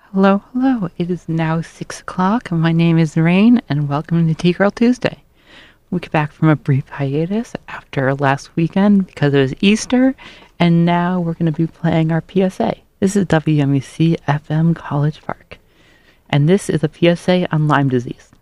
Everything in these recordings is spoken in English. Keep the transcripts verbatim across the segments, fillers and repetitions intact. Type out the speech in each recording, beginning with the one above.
Hello, hello. It is now six o'clock, and my name is Rain, and welcome to Tea Girl Tuesday. We get back from a brief hiatus after last weekend because it was Easter, and now we're going to be playing our P S A. This is W M U C F M College Park, and this is a P S A on Lyme disease.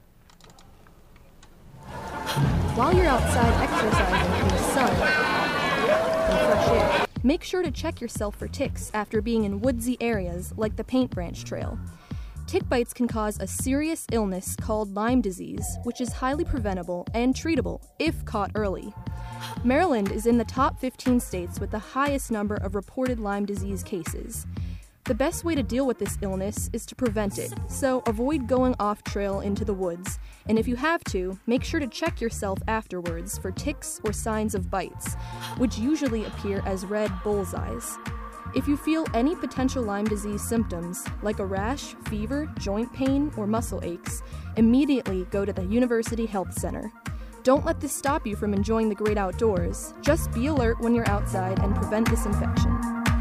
While you're outside exercising in the sun and fresh air, make sure to check yourself for ticks after being in woodsy areas like the Paint Branch Trail. Tick bites can cause a serious illness called Lyme disease, which is highly preventable and treatable if caught early. Maryland is in the top fifteen states with the highest number of reported Lyme disease cases. The best way to deal with this illness is to prevent it, so avoid going off trail into the woods, and if you have to, make sure to check yourself afterwards for ticks or signs of bites, which usually appear as red bullseyes. If you feel any potential Lyme disease symptoms, like a rash, fever, joint pain, or muscle aches, immediately go to the University Health Center. Don't let this stop you from enjoying the great outdoors. Just be alert when you're outside and prevent this infection.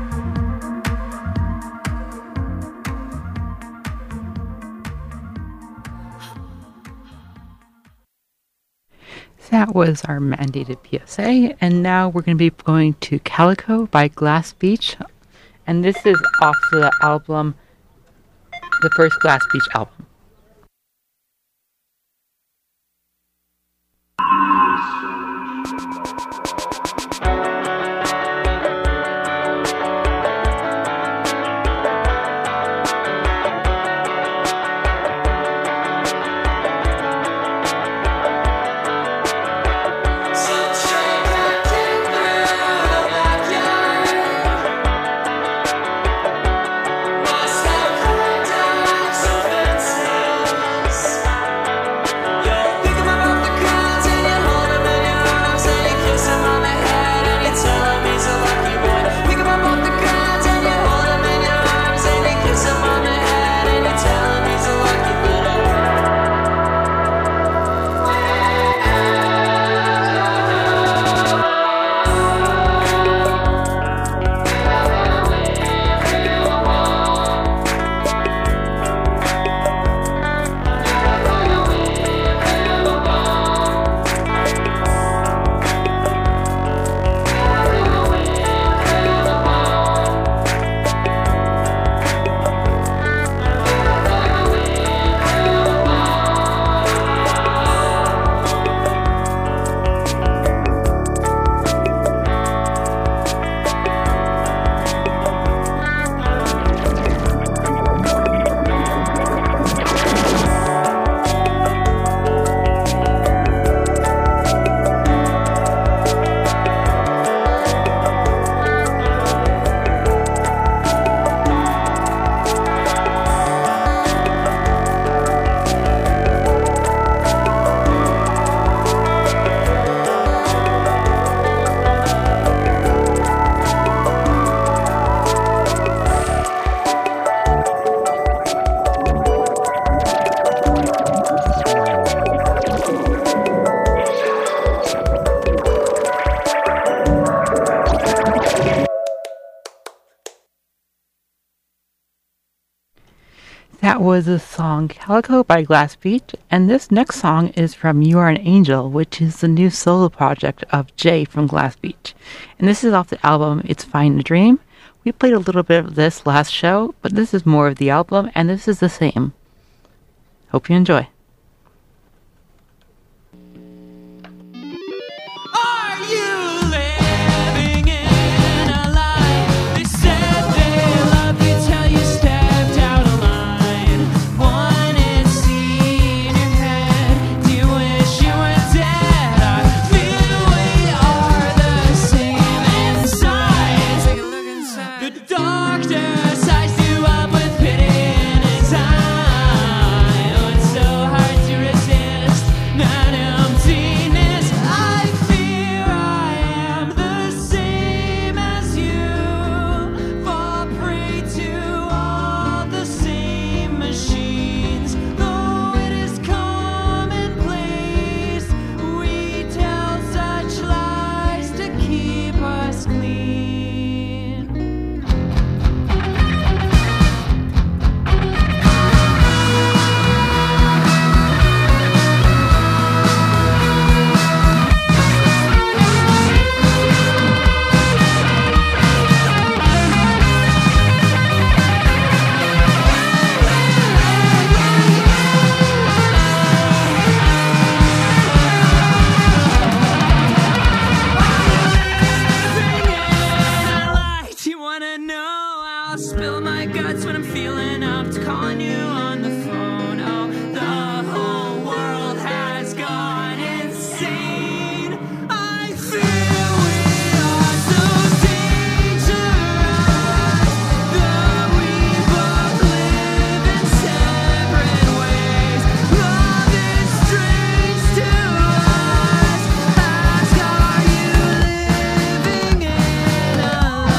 That was our mandated P S A, and now we're going to be going to Calico by Glass Beach, and this is off the album, the first Glass Beach album. That was the song Calico by Glass Beach, and this next song is from You Are an Angel, which is the new solo project of Jay from Glass Beach. And this is off the album It's Fine to Dream. We played a little bit of this last show, but this is more of the album, and this is the same. Hope you enjoy. Darkness, I do up with pity and anxiety. Oh, it's so feeling up to calling you on the phone. Oh, the whole world has gone insane. I feel we are so dangerous that we both live in separate ways. Love is strange to us. Ask, are you living in a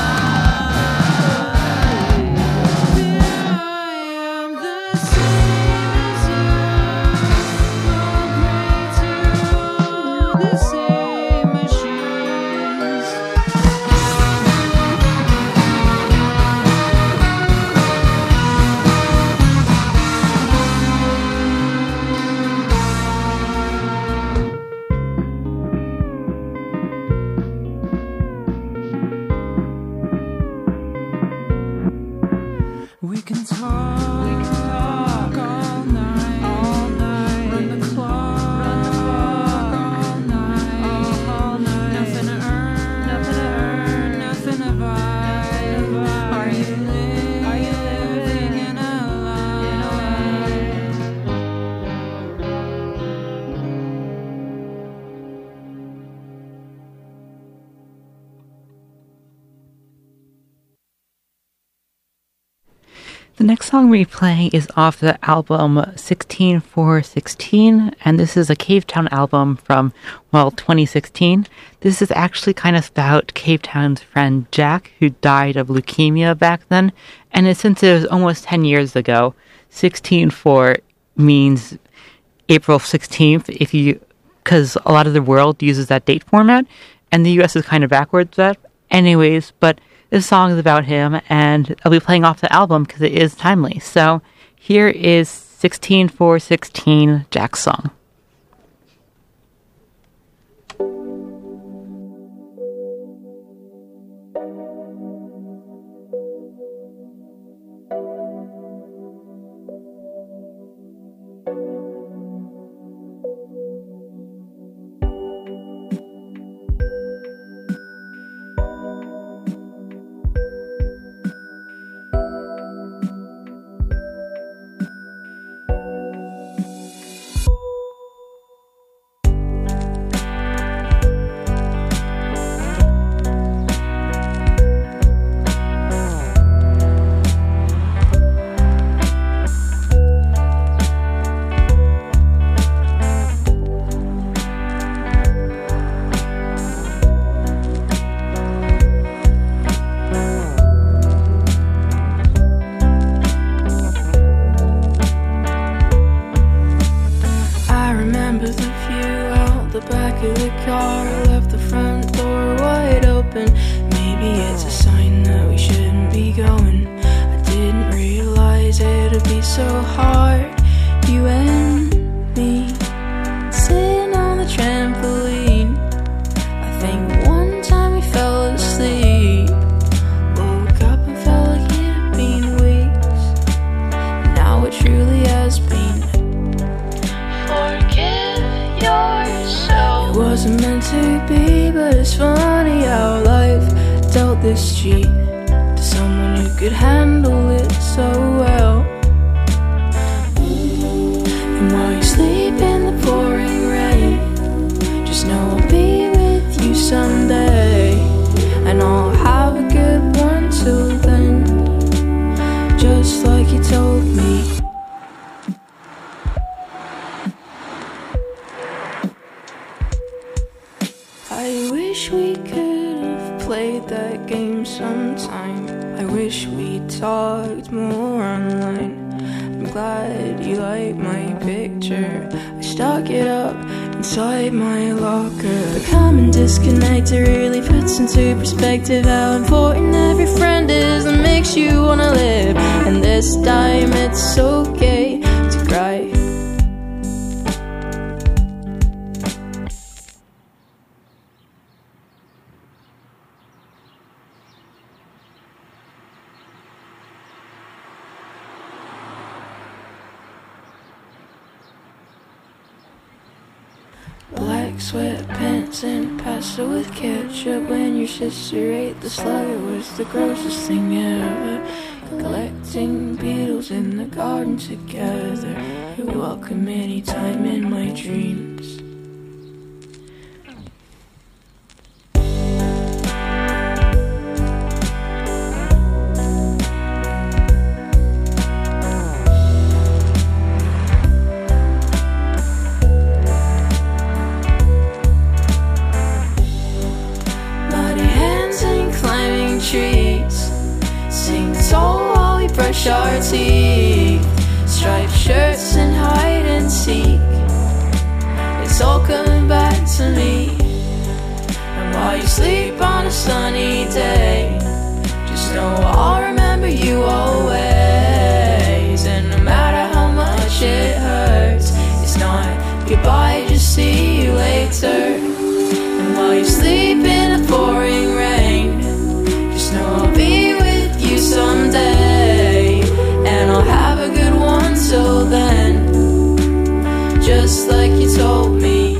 We can talk, we can talk all night, all night. Run the clock, run the clock all night, all night. Nothing to earn, nothing to earn, nothing to buy. Are you living, are you living in a lie? The next song we're playing is off the album sixteen four sixteen, and this is a Cavetown album from, well, twenty sixteen. This is actually kind of about Cavetown's friend Jack, who died of leukemia back then, and it, since it was almost ten years ago, sixteen four means April sixteenth, if you, because a lot of the world uses that date format, and the U S is kind of backwards that. Anyways, but this song is about him, and I'll be playing off the album because it is timely. So here is sixteen four sixteen, Jack's song. Wasn't meant to be, but it's funny how life dealt this cheat to someone who could handle it so well. And while you sleep in the pouring rain, just know I'll be with you someday, and I'll have a good one till then, just like you told me. I wish we could have played that game sometime. I wish we talked more online. I'm glad you like my picture. I stuck it up inside my locker. Becoming disconnected really puts into perspective how important every friend is and makes you wanna live. And this time it's okay to cry. Black sweatpants and pasta with ketchup. When your sister ate the slug, it was the grossest thing ever. Collecting beetles in the garden together. You're welcome anytime in my dreams. Trees, sing tall while we brush our teeth, striped shirts and hide and seek. It's all coming back to me. And while you sleep on a sunny day, just know I'll remember you always. And no matter how much it hurts, it's not goodbye, just see you later. And while you sleep in the pouring rain, I'll be with you someday, and I'll have a good one till then, just like you told me.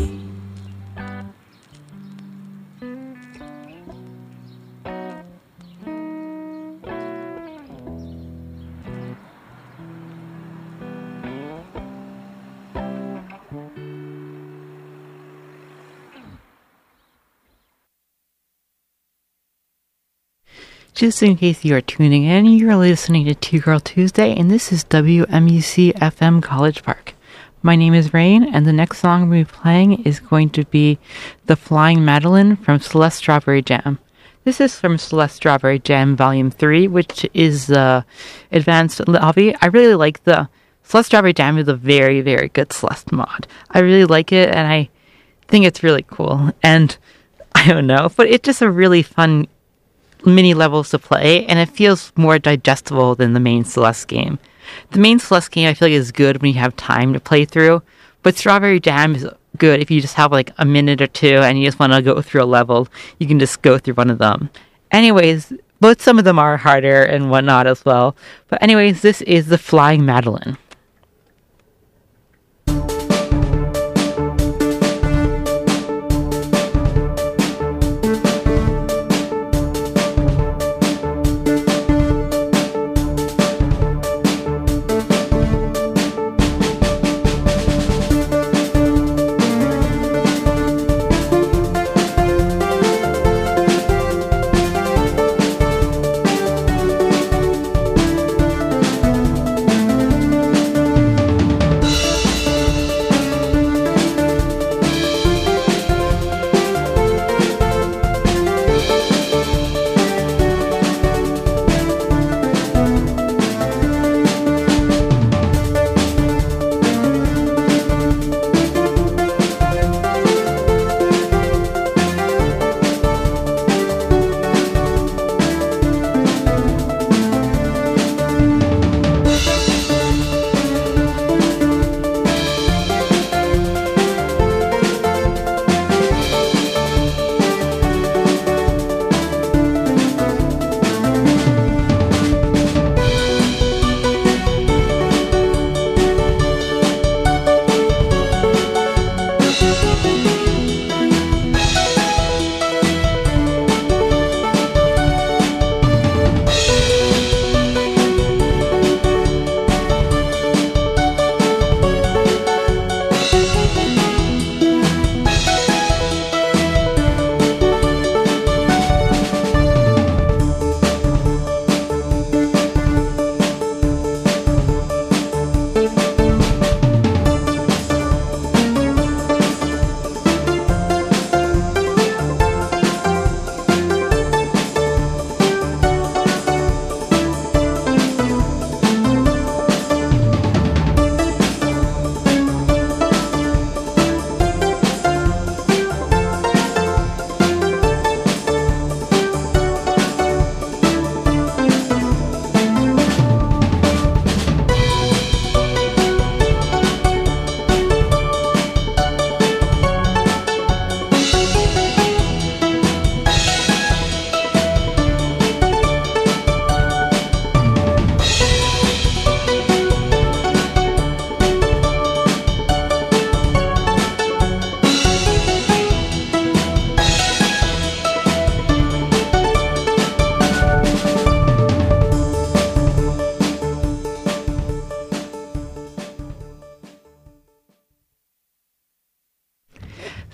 Just in case you are tuning in, you're listening to Two Girl Tuesday, and this is W M U C F M College Park. My name is Rain, and the next song we'll be playing is going to be The Flying Madeline from Celeste Strawberry Jam. This is from Celeste Strawberry Jam Volume three, which is the uh, advanced lobby. I really like the Celeste Strawberry Jam is a very, very good Celeste mod. I really like it, and I think it's really cool. And I don't know, but it's just a really fun mini levels to play, and it feels more digestible than the main Celeste game. The main Celeste game I feel like is good when you have time to play through, but Strawberry Jam is good if you just have like a minute or two and you just want to go through a level. You can just go through one of them. Anyways, but some of them are harder and whatnot as well. But anyways, this is The Flying Madeline.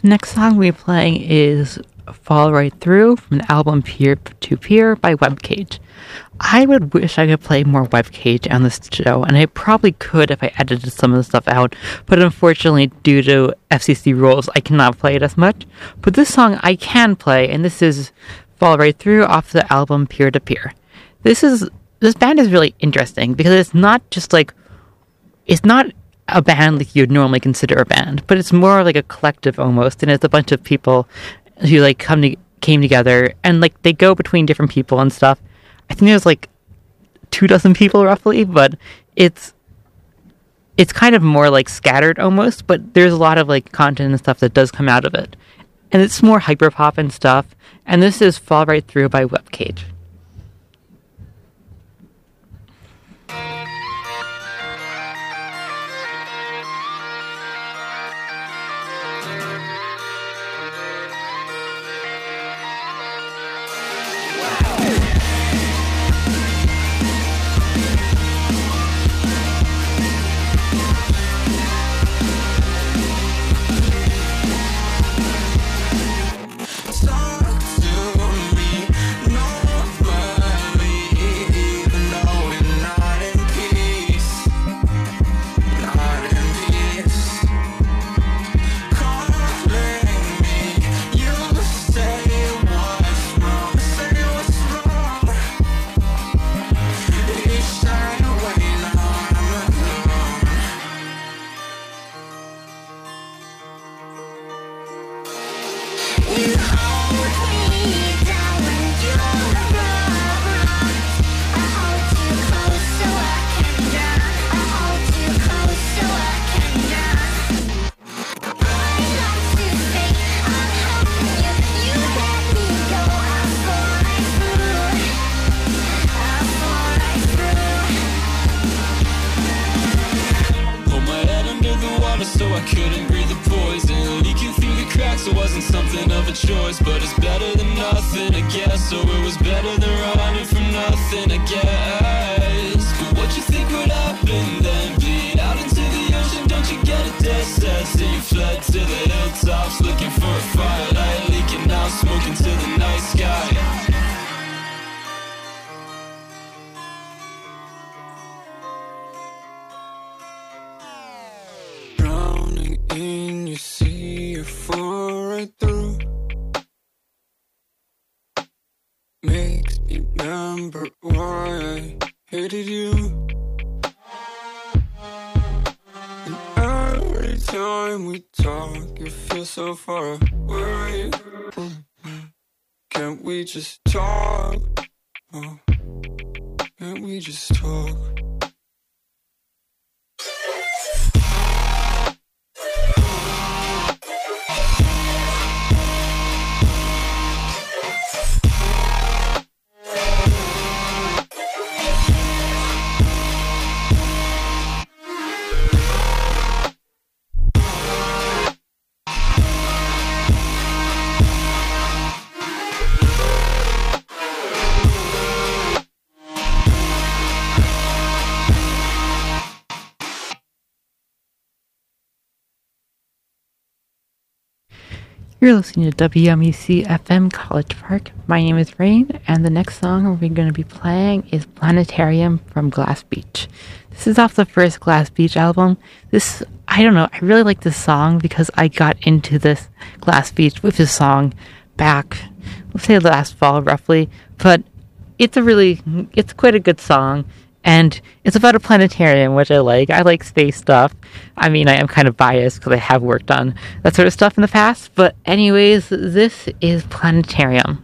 Next song we're playing is Fall Right Through from the album Peer to Peer by Webcage. I would wish I could play more Webcage on this show, and I probably could if I edited some of the stuff out, but unfortunately, due to F C C rules, I cannot play it as much. But this song I can play, and this is Fall Right Through off the album Peer to Peer. This is this band is really interesting because it's not just like it's not a band like you'd normally consider a band, but it's more like a collective almost, and it's a bunch of people who like come to, came together, and like they go between different people and stuff. I think there's like two dozen people roughly, but it's it's kind of more like scattered almost, but there's a lot of like content and stuff that does come out of it, and it's more hyperpop and stuff. And this is Fall Right Through by Webcage. Just talk. Oh, can't we just talk? You're listening to W M E C F M College Park. My name is Rain, and the next song we're going to be playing is Planetarium from Glass Beach. This is off the first Glass Beach album. This, I don't know, I really like this song because I got into this Glass Beach with this song back, let's say last fall roughly, but it's a really, it's quite a good song. And it's about a planetarium, which I like. I like space stuff. I mean, I am kind of biased because I have worked on that sort of stuff in the past. But anyways, this is Planetarium.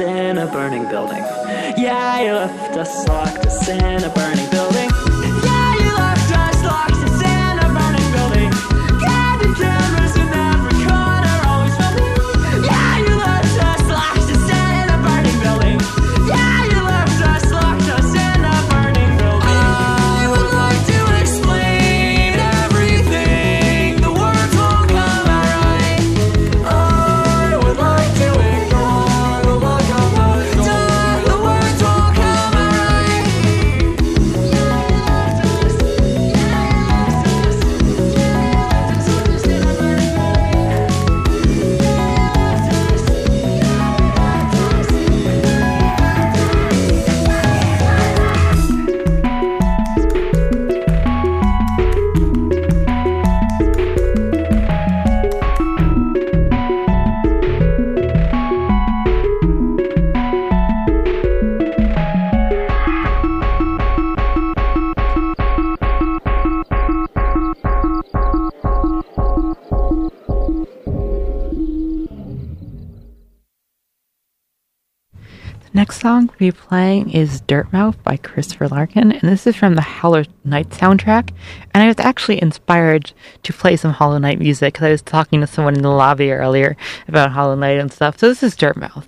us in a burning building. Yeah, you left us, locked us in a burning building. Yeah, you left us, locked us in a burning building. Yeah, the cameras in every corner always filming. Yeah, you left us, locked us in a burning building. Yeah, you left us, locked us in a burning building. I would like to explain everything. The words won't come out right. I would like to ignore the look on my face. The words won't come out right. Next song we'll be playing is Dirtmouth by Christopher Larkin, and this is from the Hollow Knight soundtrack. And I was actually inspired to play some Hollow Knight music because I was talking to someone in the lobby earlier about Hollow Knight and stuff. So this is Dirtmouth.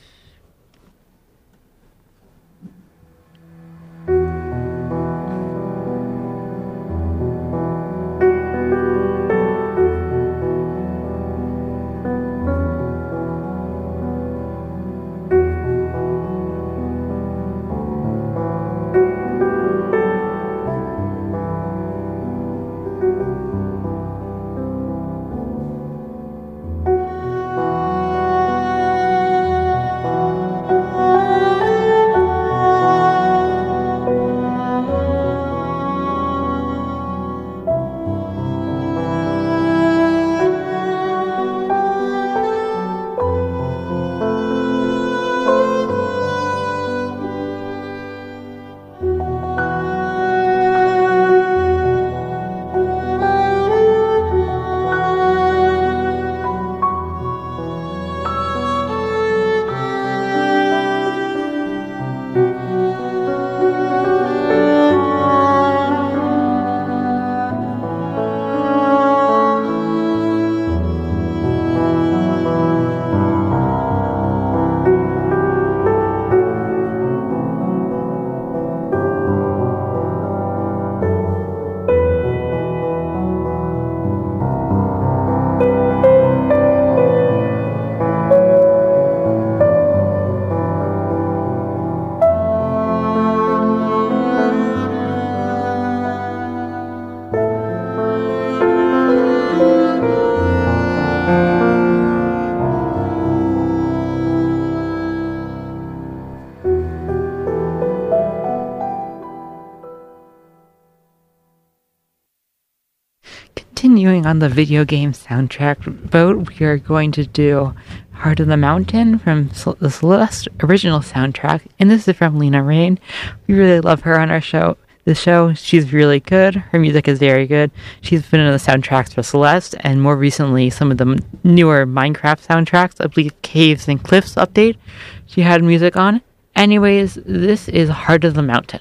Continuing on the video game soundtrack vote, we are going to do Heart of the Mountain from the Celeste original soundtrack, and this is from Lena Raine. We really love her on our show. The show, she's really good. Her music is very good. She's been in the soundtracks for Celeste, and more recently, some of the newer Minecraft soundtracks. I believe Caves and Cliffs update she had music on. Anyways, this is Heart of the Mountain.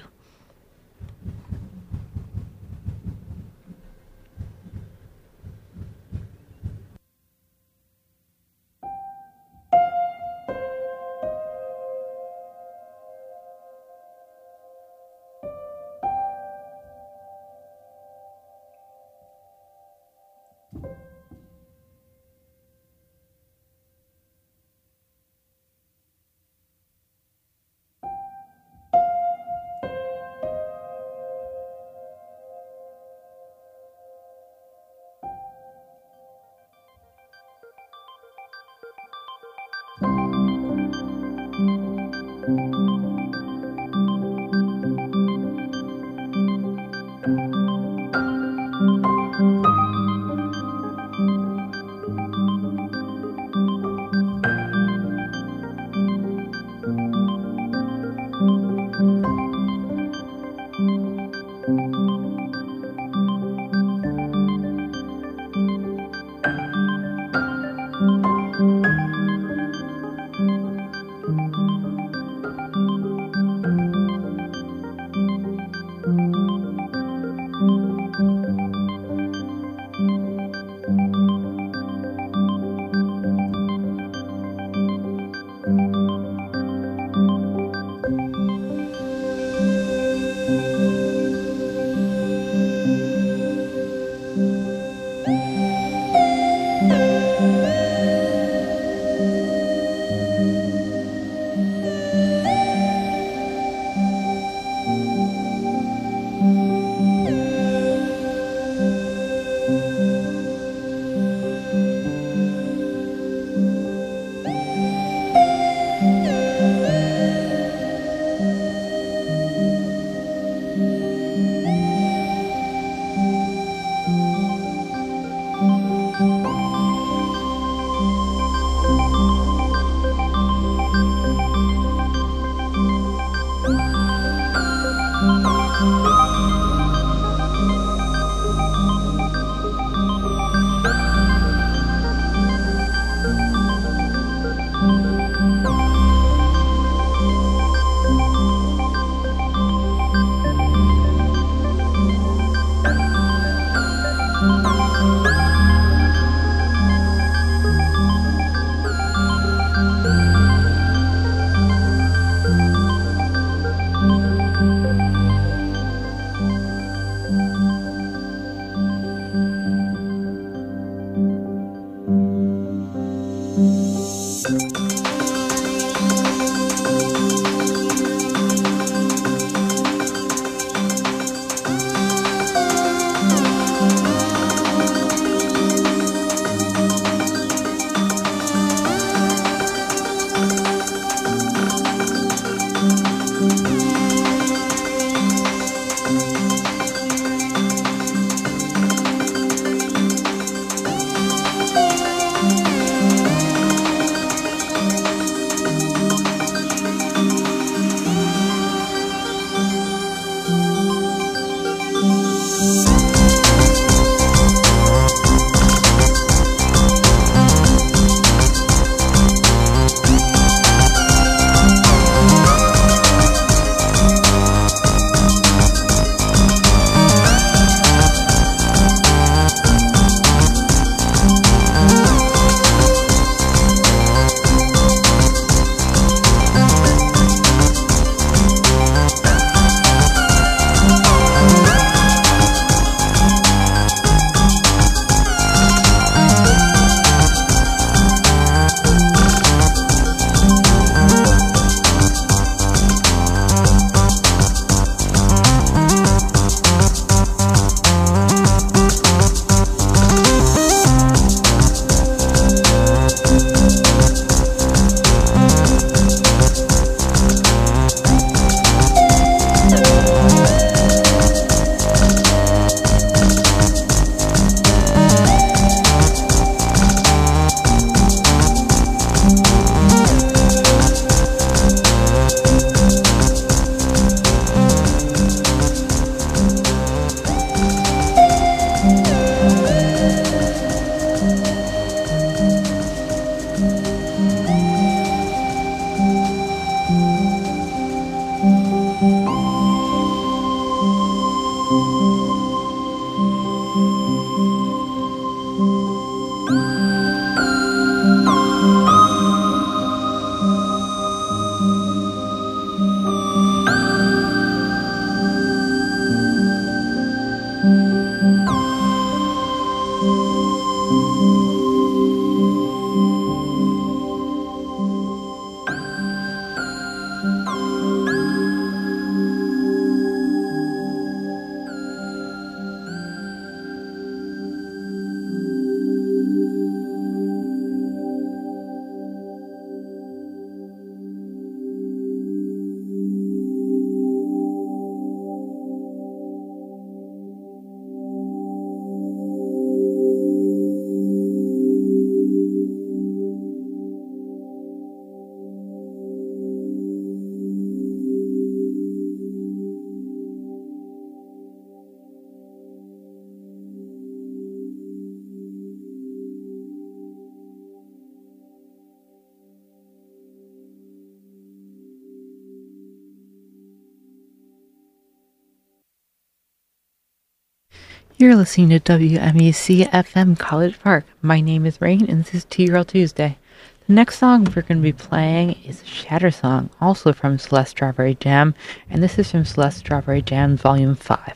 You're listening to W M E C F M College Park. My name is Rain, and this is T-Girl Tuesday. The next song we're going to be playing is Shatter Song, also from Celeste Strawberry Jam, and this is from Celeste Strawberry Jam Volume five.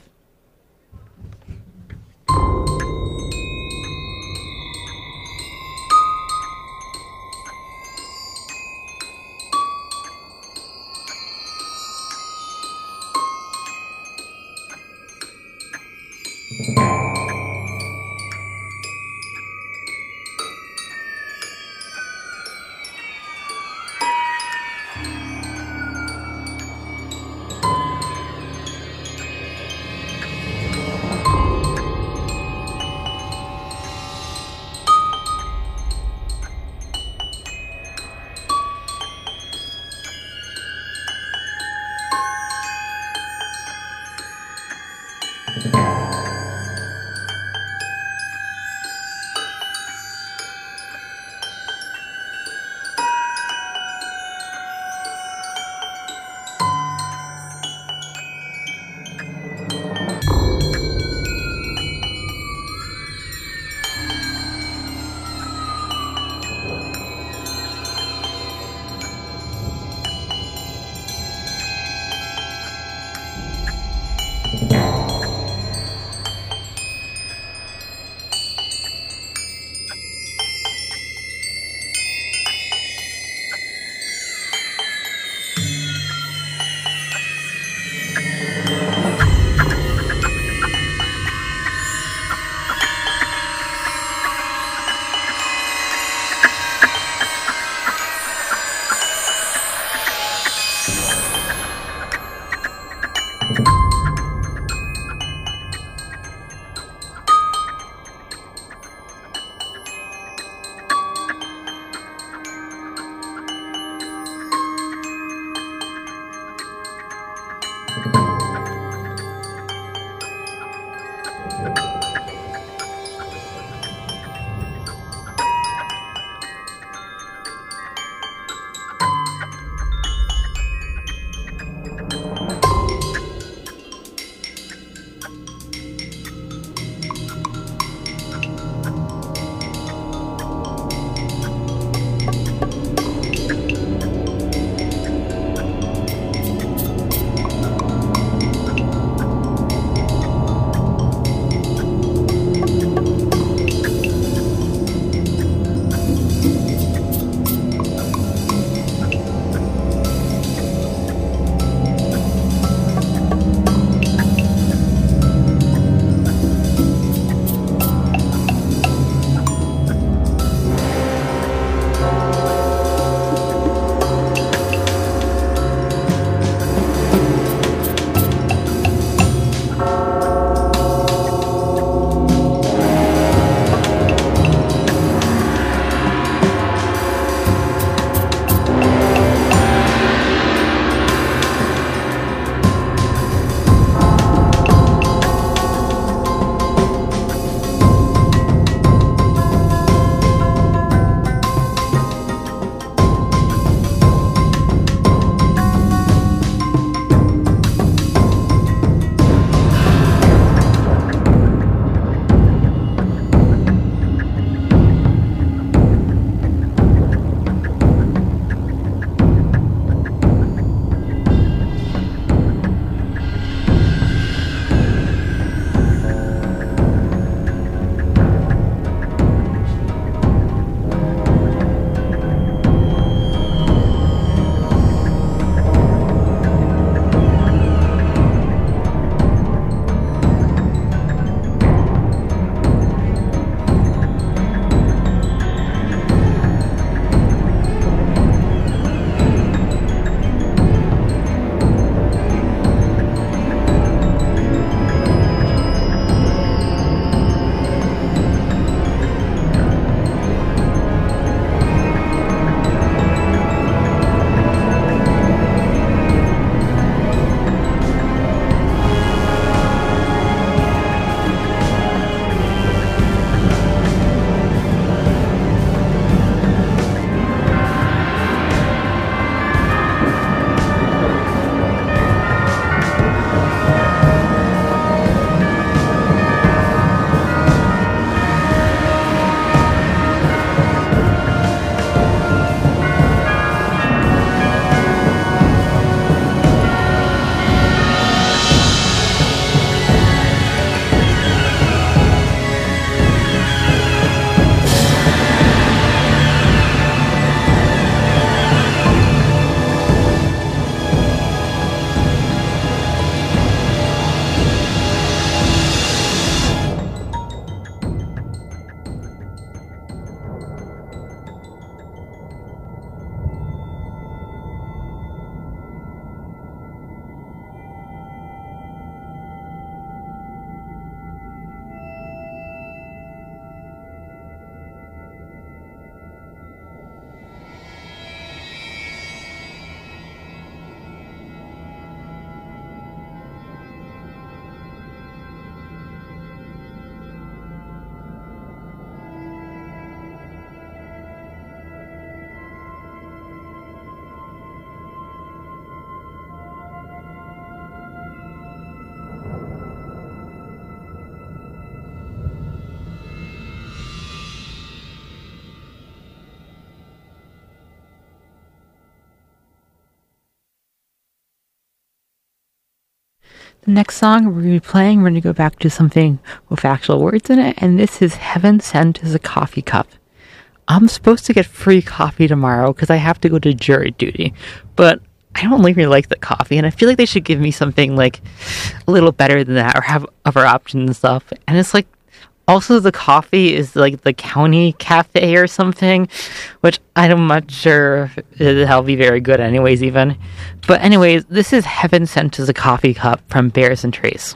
The next song we're going to be playing, we're going to go back to something with actual words in it, and this is Heaven Sent as a Coffee Cup. I'm supposed to get free coffee tomorrow because I have to go to jury duty, but I don't really like the coffee, and I feel like they should give me something like a little better than that or have other options and stuff. And it's like, also the coffee is like the county cafe or something, which I'm not sure that'll be very good anyways even. But anyways, this is Heaven Sent as a Coffee Cup from Bears and Trace.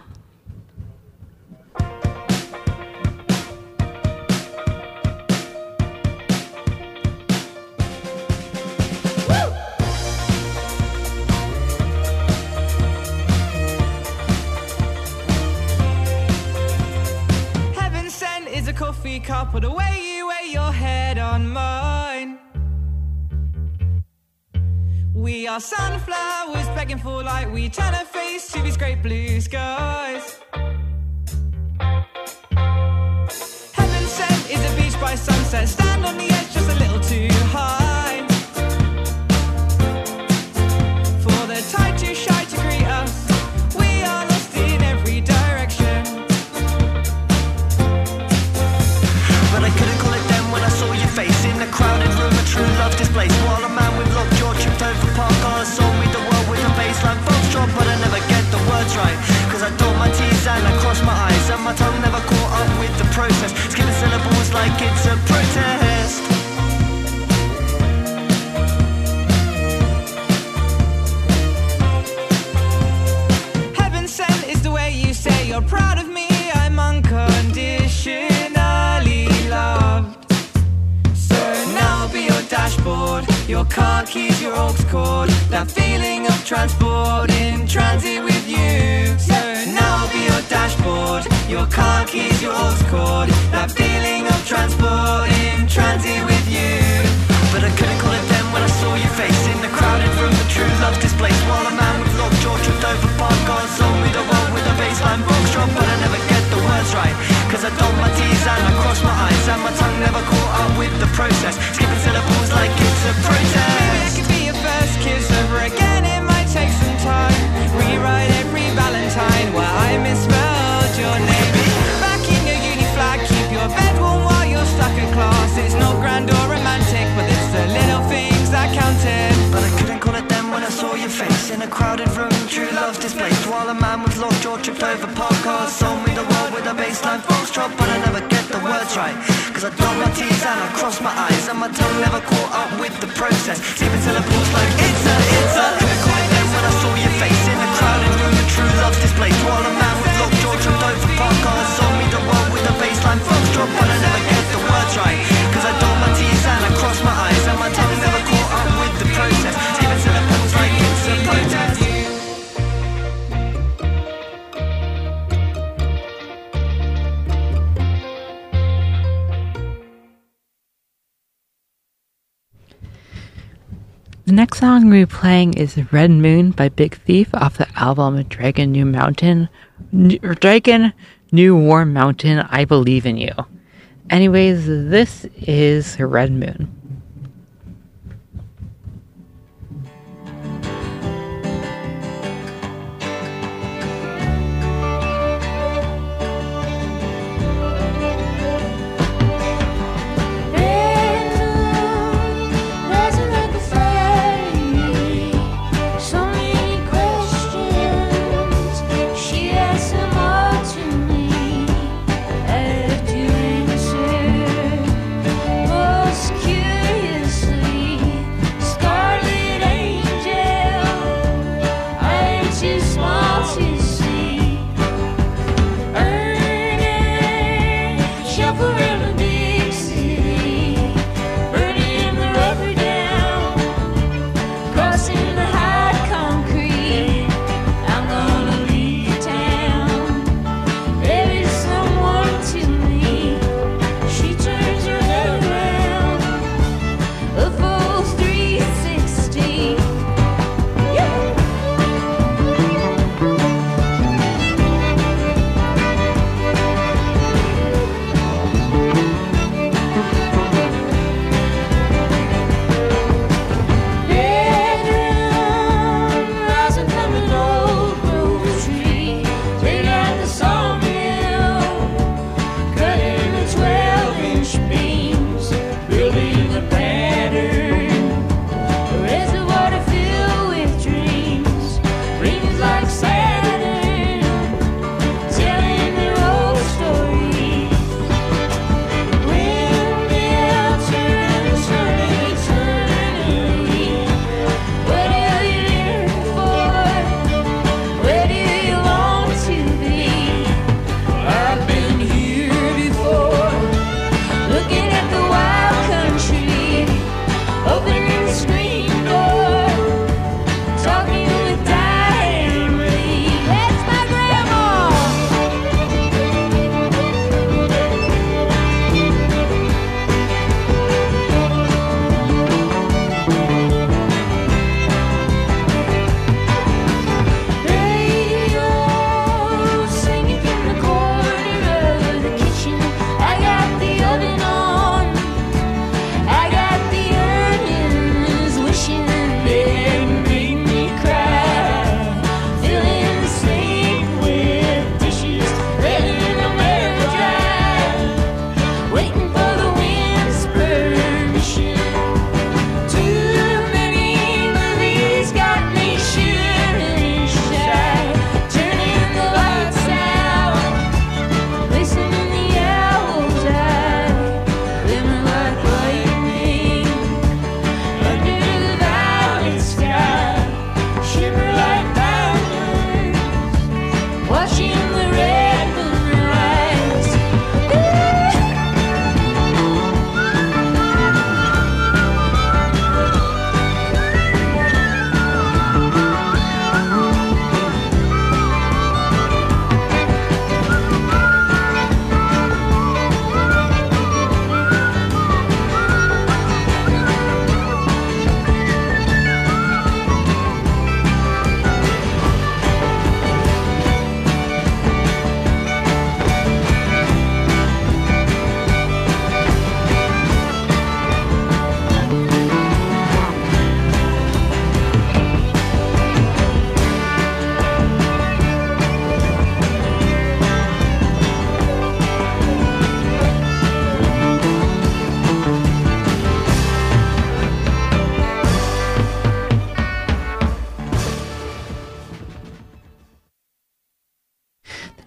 Coffee cup, or the way you weigh your head on mine. We are sunflowers begging for light. We turn our face to these great blue skies. Heaven sent is a beach by sunset. Stand on the edge just a little too high for the tide too shy to greet us. We are lost in every direction. But I couldn't call it then when I saw your face in a crowded room, a true love displaced. While a man with locked jaw tripped over park cars, sold me the world with a baseline foxtrot. But I never get the words right, cause I dot my T's and I cross my eyes, and my tongue never caught up with the process, skipping syllables like it's a protest. Heaven sent is the way you say you're proud of me. I'm unconditionally loved. So now I'll be your dashboard, your car keys, your aux cord, that feeling of transport in transit with you. So now I'll be your dashboard, your car keys, your aux cord, that feeling of transport in transit with you. But I couldn't call it then when I saw your face in the crowded room, the true love displaced. While a man with locked jaw tripped over park cars, sold me the world with a baseline box drop. But I never get the words right, cause I dot my T's and I cross my eyes, and my tongue never caught up with the process, skipping syllables like it's a protest. It could be your first kiss over again, it might take some time. Rewrite every Valentine where I misspelled your name. Back in your uni flag, keep your bed warm while you're stuck at class. It's not grand or romantic, but it's the little things that counted. But I couldn't call it then when I saw your face in a crowded room, true love displaced. While a man with locked jaw tripped over park cars, sold me the world with a baseline foxtrot. But I never get the words right, cause I dot my T's and I cross my eyes, and my tongue never caught up with the process, skipping syllables like it's a, it's a. Couldn't call it then when I saw your face in a crowded room, a true love displaced. While a man with locked jaw tripped over park cars, sold me the world with a baseline foxtrot. But I never get the words right, cause I dot my T's and I cross my eyes, and my tongue never caught up with the process, skipping syllables like it's a protest. The next song we'll be playing is Red Moon by Big Thief off the album Dragon New Mountain, N- Dragon New Warm Mountain, I Believe in You. Anyways, this is Red Moon. Cute.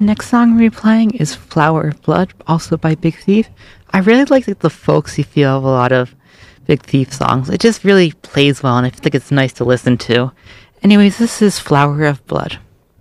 Next song we'll be playing is Flower of Blood, also by Big Thief. I really like the folksy feel of a lot of Big Thief songs. It just really plays well, and I feel like it's nice to listen to. Anyways, this is Flower of Blood.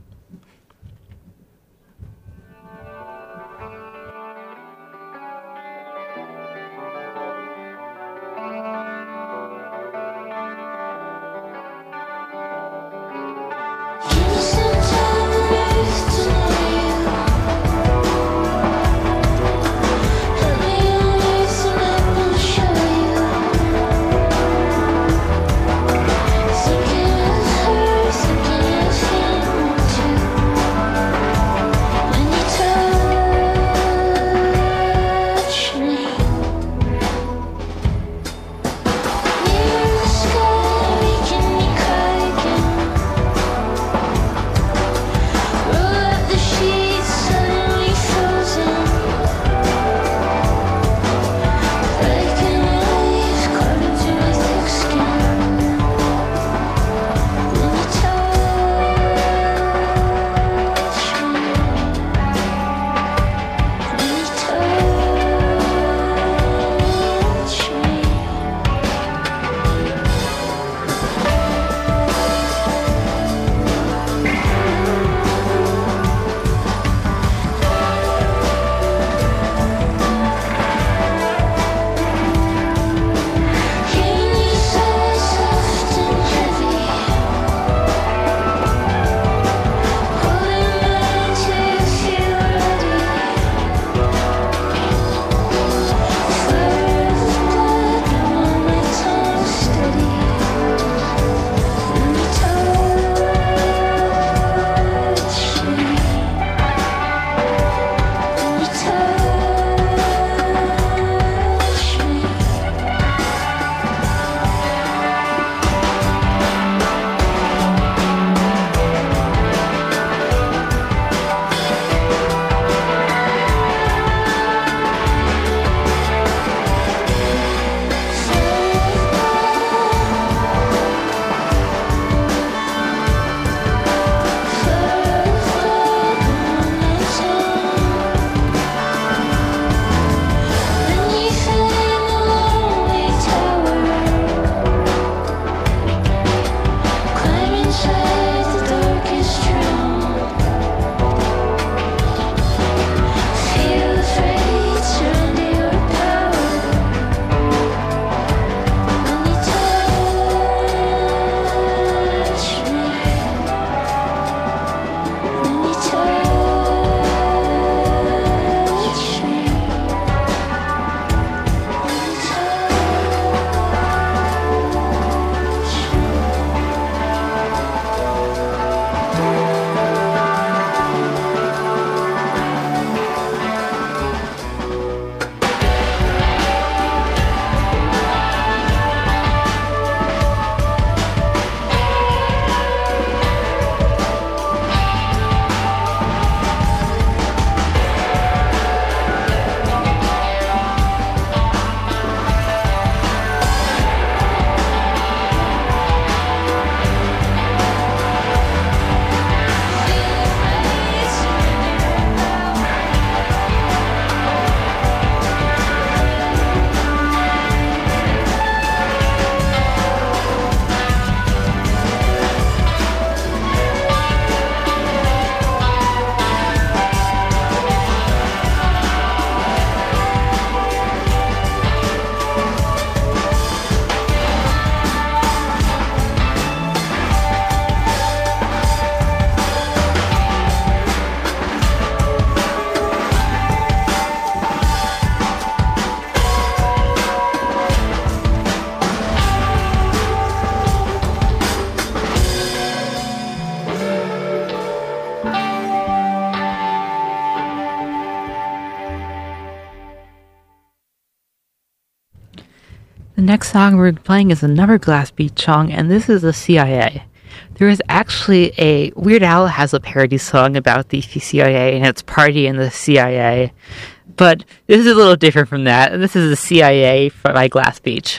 The next song we're playing is another Glass Beach song, and this is the C I A. There is actually a Weird Al has a parody song about the C I A and its party in the C I A, but this is a little different from that. And this is the C I A by Glass Beach.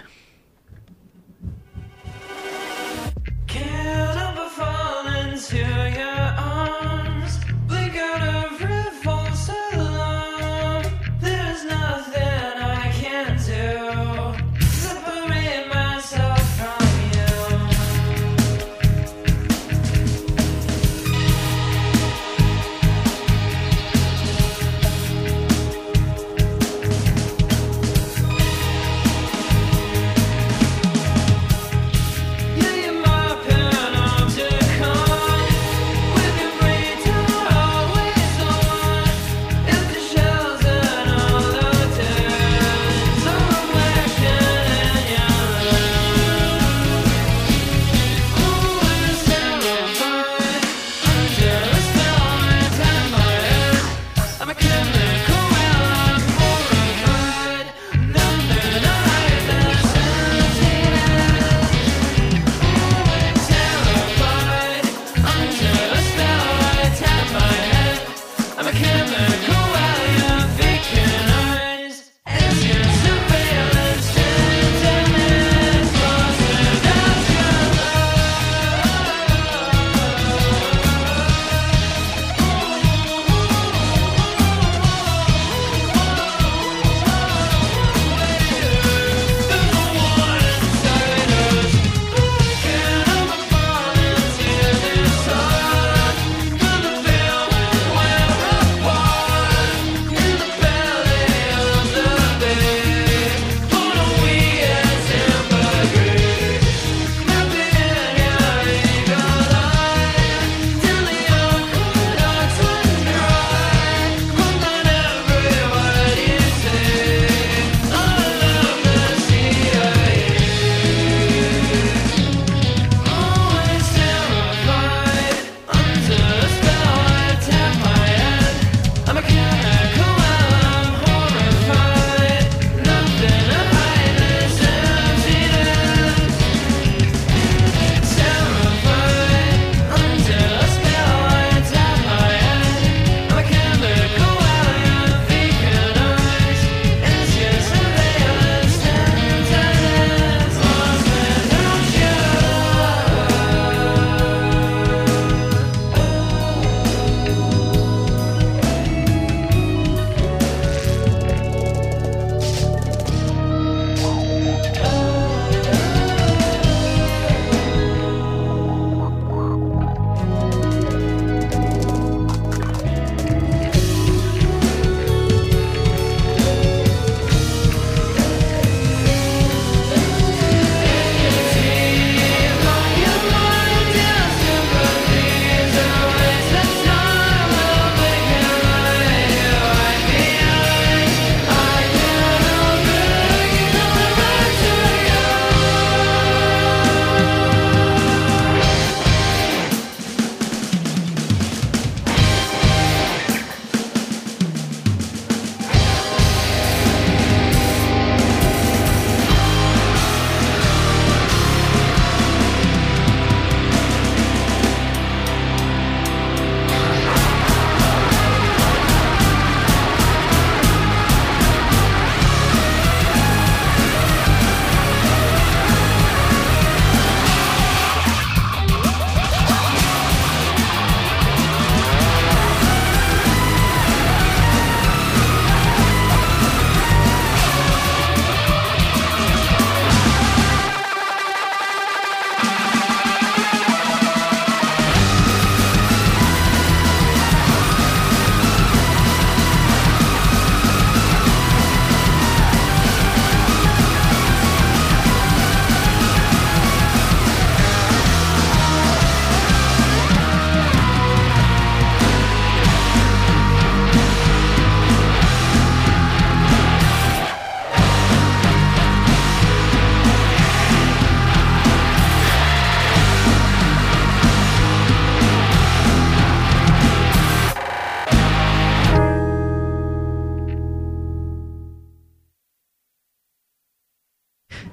Can't help but fall into your arms. Blink out of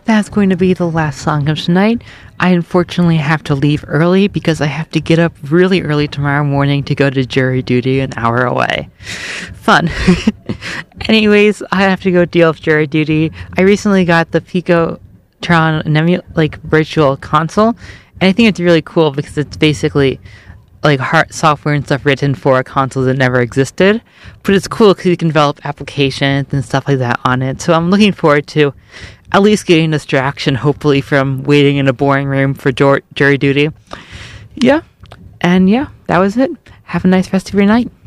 that's going to be the last song of tonight. I unfortunately have to leave early because I have to get up really early tomorrow morning to go to jury duty an hour away. Fun. Anyways, I have to go deal with jury duty. I recently got the Picotron Nemu- like virtual console, and I think it's really cool because it's basically like hard software and stuff written for a console that never existed. But it's cool because you can develop applications and stuff like that on it. So I'm looking forward to at least getting distraction, hopefully, from waiting in a boring room for jur- jury duty. Yeah. And yeah, that was it. Have a nice rest of your night.